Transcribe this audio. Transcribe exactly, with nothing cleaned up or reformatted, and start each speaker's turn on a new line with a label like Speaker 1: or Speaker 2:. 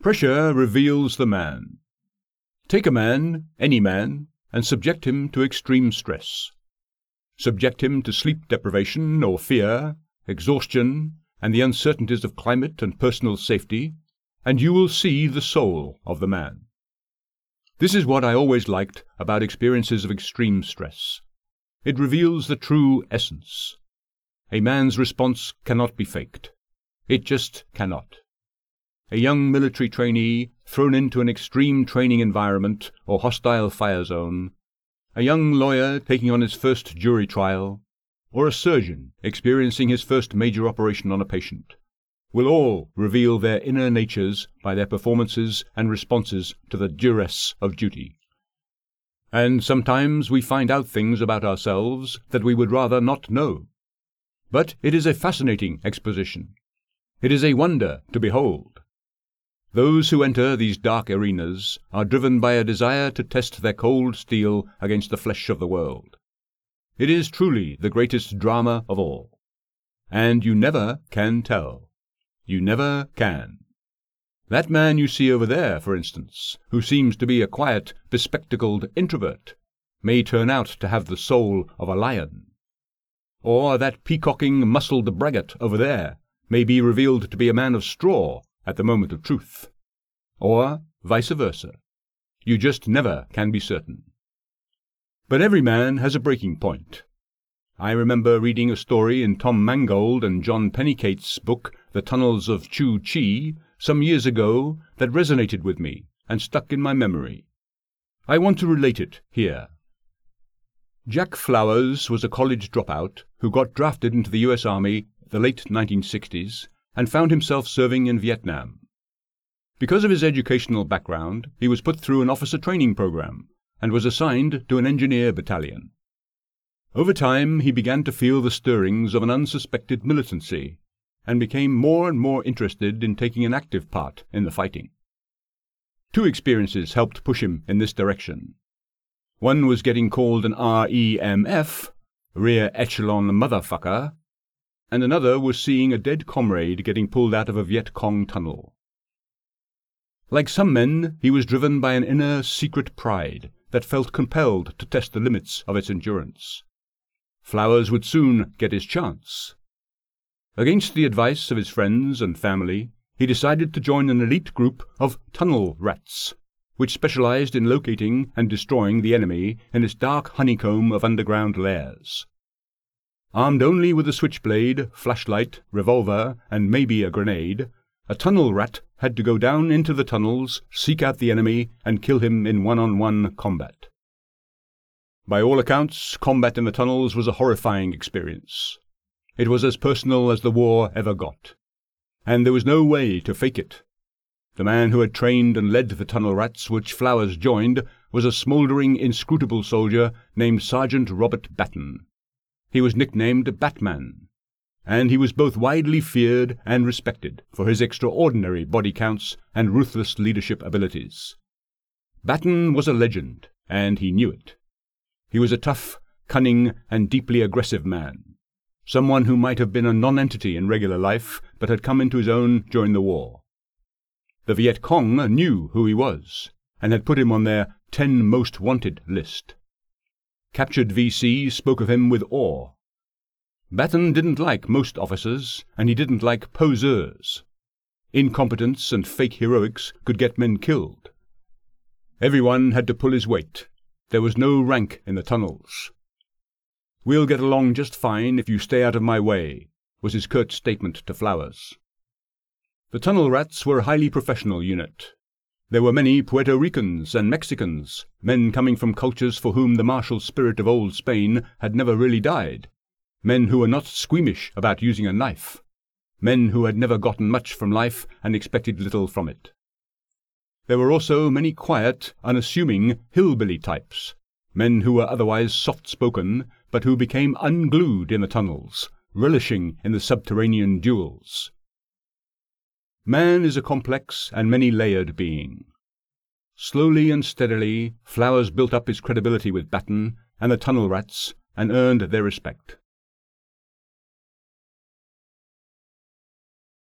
Speaker 1: Pressure reveals the man. Take a man, any man, and subject him to extreme stress. Subject him to sleep deprivation or fear, exhaustion, and the uncertainties of climate and personal safety, and you will see the soul of the man. This is what I always liked about experiences of extreme stress. It reveals the true essence. A man's response cannot be faked. It just cannot. A young military trainee thrown into an extreme training environment or hostile fire zone, a young lawyer taking on his first jury trial, or a surgeon experiencing his first major operation on a patient, will all reveal their inner natures by their performances and responses to the duress of duty. And sometimes we find out things about ourselves that we would rather not know. But it is a fascinating exposition. It is a wonder to behold. Those who enter these dark arenas are driven by a desire to test their cold steel against the flesh of the world. It is truly the greatest drama of all. And you never can tell. You never can. That man you see over there, for instance, who seems to be a quiet, bespectacled introvert, may turn out to have the soul of a lion. Or that peacocking, muscled braggart over there may be revealed to be a man of straw at the moment of truth. Or vice versa. You just never can be certain. But every man has a breaking point. I remember reading a story in Tom Mangold and John Pennycate's book, The Tunnels of Chu Chi, some years ago that resonated with me and stuck in my memory. I want to relate it here. Jack Flowers was a college dropout who got drafted into the U S Army in the late nineteen sixties and found himself serving in Vietnam. Because of his educational background, he was put through an officer training program and was assigned to an engineer battalion. Over time, he began to feel the stirrings of an unsuspected militancy and became more and more interested in taking an active part in the fighting. Two experiences helped push him in this direction. One was getting called an R E M F, Rear Echelon Motherfucker, and another was seeing a dead comrade getting pulled out of a Viet Cong tunnel. Like some men, he was driven by an inner secret pride that felt compelled to test the limits of its endurance. Flowers would soon get his chance. Against the advice of his friends and family, he decided to join an elite group of tunnel rats, which specialized in locating and destroying the enemy in its dark honeycomb of underground lairs. Armed only with a switchblade, flashlight, revolver, and maybe a grenade, a tunnel rat had to go down into the tunnels, seek out the enemy, and kill him in one-on-one combat. By all accounts, combat in the tunnels was a horrifying experience. It was as personal as the war ever got. And there was no way to fake it. The man who had trained and led the tunnel rats which Flowers joined was a smouldering, inscrutable soldier named Sergeant Robert Batten. He was nicknamed Batman, and he was both widely feared and respected for his extraordinary body counts and ruthless leadership abilities. Batten was a legend, and he knew it. He was a tough, cunning, and deeply aggressive man, someone who might have been a non-entity in regular life, but had come into his own during the war. The Viet Cong knew who he was, and had put him on their ten most wanted list. Captured V Cs spoke of him with awe. Batten didn't like most officers, and he didn't like poseurs. Incompetence and fake heroics could get men killed. Everyone had to pull his weight. There was no rank in the tunnels. "We'll get along just fine if you stay out of my way," was his curt statement to Flowers. The tunnel rats were a highly professional unit. There were many Puerto Ricans and Mexicans, men coming from cultures for whom the martial spirit of old Spain had never really died, men who were not squeamish about using a knife, men who had never gotten much from life and expected little from it. There were also many quiet, unassuming, hillbilly types, men who were otherwise soft-spoken, but who became unglued in the tunnels, relishing in the subterranean duels. Man is a complex and many-layered being. Slowly and steadily, Flowers built up his credibility with Batten and the tunnel rats and earned their respect.